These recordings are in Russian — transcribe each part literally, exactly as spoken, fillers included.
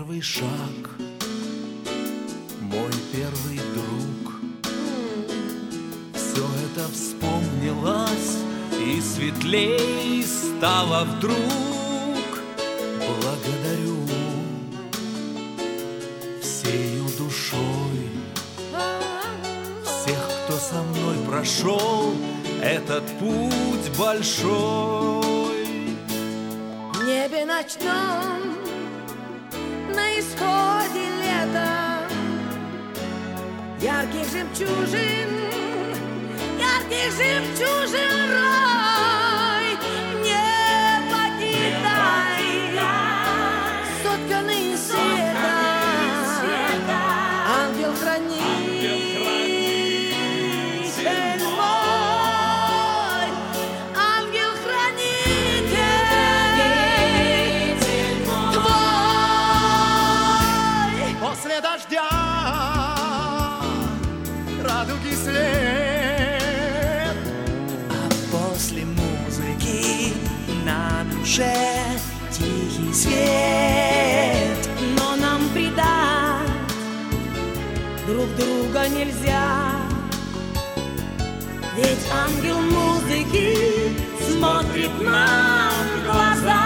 первый шаг, мой первый друг. Все это вспомнилось и светлей стало вдруг. Благодарю всею душой всех, кто со мной прошел этот путь большой. В небе ночном, на исходе лета, ярких жемчужин, ярких жемчужин рой. Не покидай, сотканный из света, ангел-хранитель мой, ангел-хранитель твой. После дождя радуги свет, А после музыки на душе тихий свет. Но нам предать друг друга нельзя, ведь ангел музыки смотрит нам в глаза.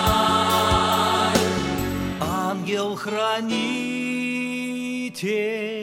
Ангел-хранитель